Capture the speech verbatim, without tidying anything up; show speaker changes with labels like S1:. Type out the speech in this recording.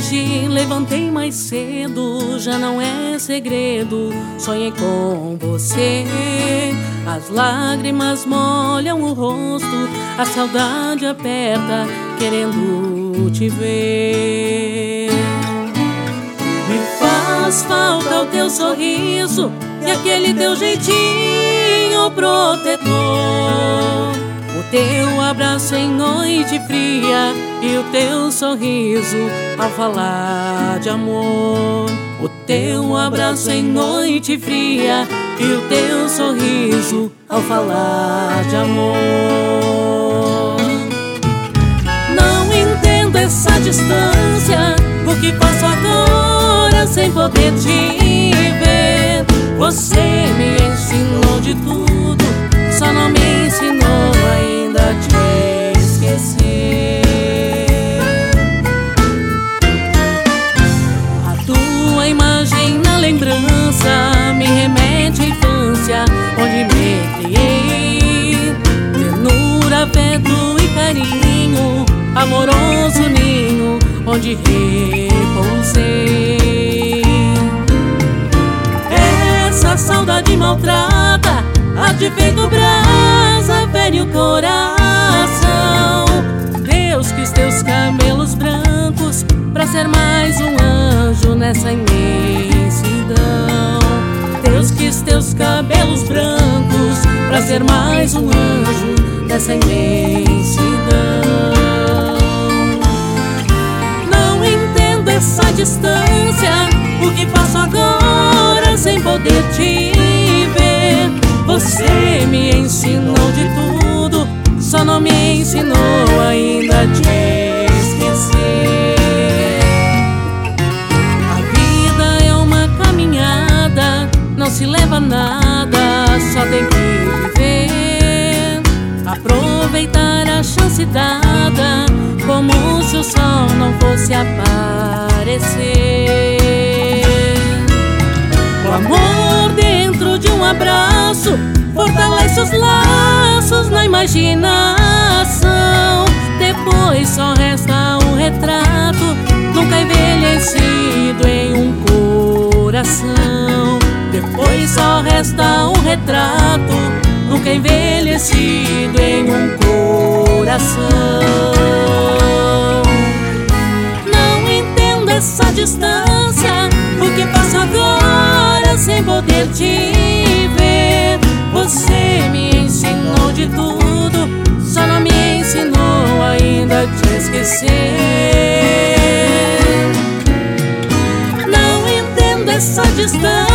S1: hoje levantei mais cedo, já não é segredo, sonhei com você. As lágrimas molham o rosto, a saudade aperta, querendo te ver. Me faz falta o teu sorriso e aquele teu jeitinho protetor, o teu abraço em noite fria e o teu sorriso ao falar de amor. O teu abraço em noite fria e o teu sorriso ao falar de amor. Não entendo essa distância, o que faço agora sem poder te ver. Você me ensinou de tudo, só não me ensinou ainda a te esquecer. A tua imagem na lembrança me remete à infância, onde me criei. Ternura, afeto e carinho, amoroso ninho, onde repousei. Essa saudade maltrata, há de feito brasa, fere o coração. Deus quis teus cabelos brancos pra ser mais um anjo nessa imensidão. Deus quis teus cabelos brancos pra ser mais um anjo nessa imensidão. Não entendo essa distância, o que faço agora sem poder te ver. Você me ensinou de tudo, só não me ensinou ainda a te esquecer. A vida é uma caminhada, não se leva nada, só tem que viver. Aproveitar a chance dada, como se o sol não fosse aparecer. O amor dentro de um abraço fortalece os laços na imaginação. Depois só resta um retrato, nunca envelhecido em um coração. Depois só resta um retrato, nunca envelhecido em um coração. Não entendo essa distância, o que faço agora sem poder te ver. Você me ensinou de tudo, só não me ensinou ainda a te esquecer. Não entendo essa distância,